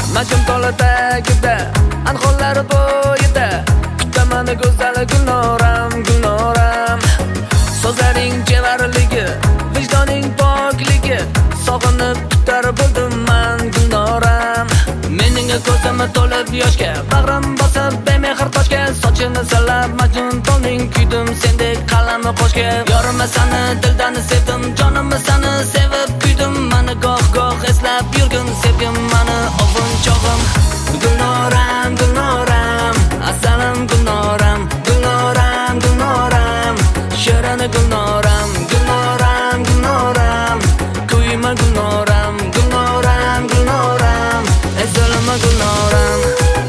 Majnun tola tagida anhorlar bo'yida kutaman go'zal Gulnoram, Gulnoram. So'zlaring chevarligi, vijdoning pokligi, sog'inib kutar bo'ldim men Gulnoram. Mening ko'zim to'lib yoshga, bag'rim bosib bemehr toshga, sochini salab Majnun tolning kuydim sendek qalami qo'shga. Yorim seni dildan sevdim, jonim seni sevib kuydim, meni goh-goh eslab yurgin sevgim meni ovun chog'im. Gulnoram, Gulnoram, asalim Gulnoram, Gulnoram, Gulnoram, shirin Gulnoram, Gulnoram, Gulnoram, kuyma Gulnoram, Gulnoram, Gulnoram, ezilma Gulnoram.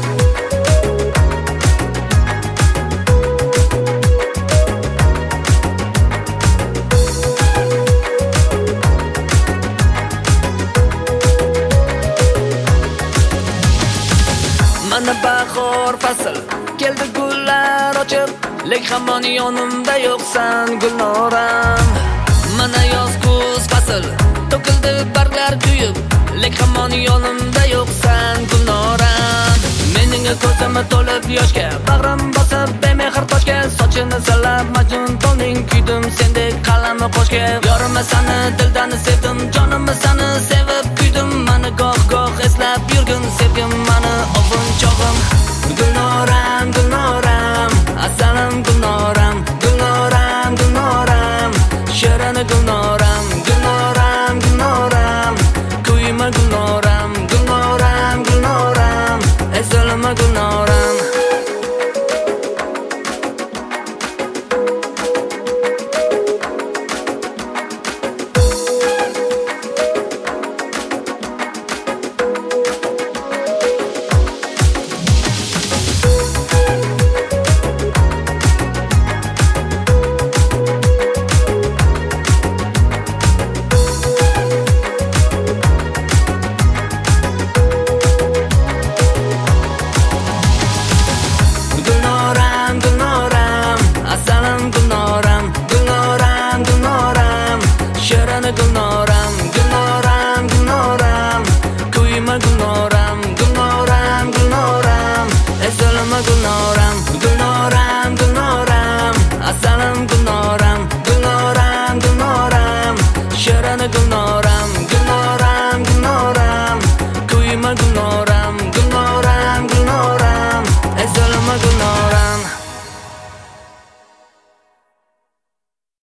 Mana bahor fasl keldi gullar ochib, lek hamon yonimda yo'qsan Gulnoram. Mana yoz kuz fasl to'kildi barglar kuyib, lek hamon yonimda yo'qsan Gulnoram. Mening ko'zim to'lib yoshga, bag'rim bosib bemehr toshga, sochini salab Majnun tolning kuydim sendek qalami qo'shga. Yorim seni dildan sevdim, jonim seni sevib kuydim, meni goh-goh eslab yurgin sevgim meni ovun chog'im. Gulnoram, Gulnoram, asalim Gulnoram, Gulnoram, Gulnoram, shirin Gulnoram, Gulnoram, Gulnoram, kuyma Gulnoram, Gulnoram, Gulnoram, ezilma Gulnoram. Gulnoram, Gulnoram, Gulnoram, kuyma Gulnoram, Gulnoram, Gulnoram, ezilma Gulnoram, Gulnoram, Gulnoram, asalim Gulnoram, Gulnoram, Gulnoram, shirin Gulnoram, Gulnoram, Gulnoram, kuyma Gulnoram.